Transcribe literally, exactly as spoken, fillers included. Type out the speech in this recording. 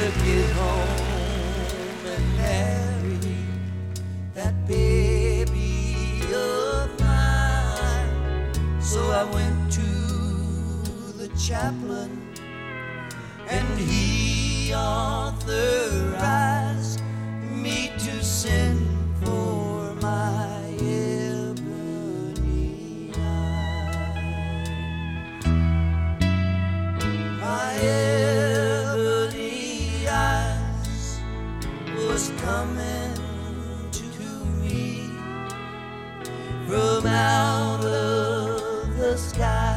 could get home and marry that baby of mine. So I went to the chaplain, and he authorized me to send for my ebony eyes. My ebony eyes was coming to me from out of the sky.